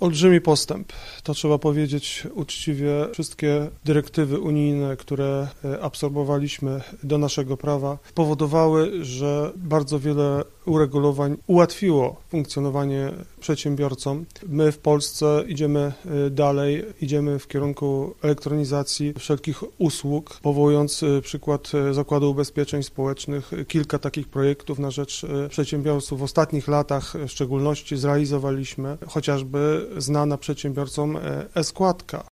olbrzymi postęp. To trzeba powiedzieć uczciwie. Wszystkie dyrektywy unijne, które absorbowaliśmy do naszego prawa, powodowały, że bardzo wiele uregulowań ułatwiło funkcjonowanie przedsiębiorcom. My w Polsce idziemy dalej, idziemy w kierunku elektronizacji wszelkich usług, powołując przykład Zakładu Ubezpieczeń Społecznych. Kilka takich projektów na rzecz przedsiębiorców w ostatnich latach w szczególności zrealizowaliśmy, chociażby znana przedsiębiorcom e-składka.